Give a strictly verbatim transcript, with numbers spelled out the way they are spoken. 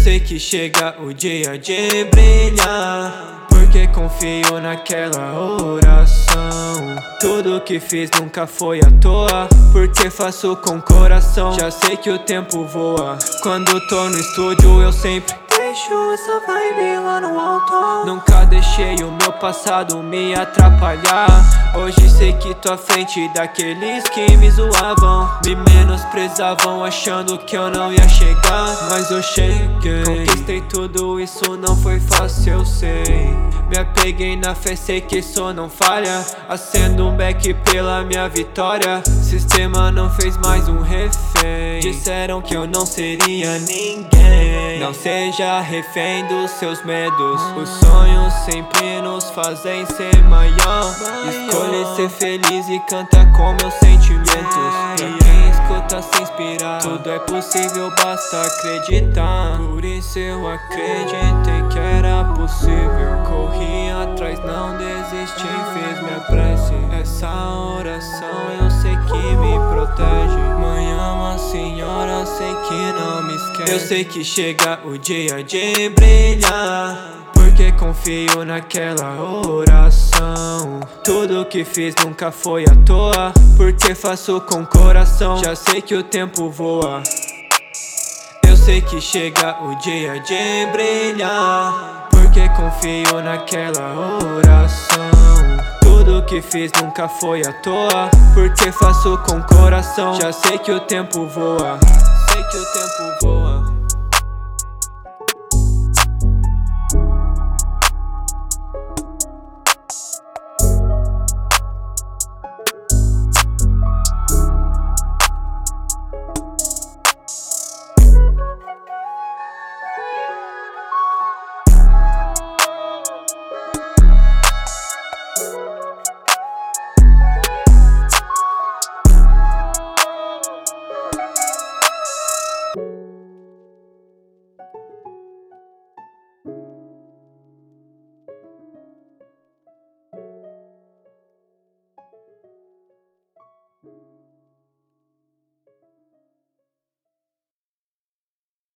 sei que chega o dia de brilhar, porque confio naquela oração. Tudo que fiz nunca foi à toa, porque faço com coração. Já sei que o tempo voa, quando tô no estúdio eu sempre deixo essa vibe lá no alto. Nunca deixei o meu passado me atrapalhar. Hoje sei que tô à frente daqueles que me zoavam, me menosprezavam achando que eu não ia chegar. Mas eu cheguei, conquistei tudo, isso não foi fácil, eu sei. Me apeguei na fé, sei que isso não falha. Acendo um beck pela minha vitória. Sistema não fez mais um refém. Disseram que eu não seria ninguém. Não seja refém dos seus medos. Os sonhos sempre nos fazem ser maior. Escolhe ser feliz e canta com meus sentimentos. Pra quem escuta se inspirar, tudo é possível, basta acreditar. Por isso eu acreditei que era possível. Corri atrás, não desisti, fiz minha prece. Essa oração eu sei que me protege. Mãe, ama, senhora, sei que não me esquece. Eu sei que chega o dia de brilhar, porque confio naquela oração. Tudo que fiz nunca foi à toa, porque faço com coração. Já sei que o tempo voa, eu sei que chega o dia de brilhar, porque confio naquela oração. Tudo que fiz nunca foi à toa, porque faço com coração. Já sei que o tempo voa, sei que o tempo voa.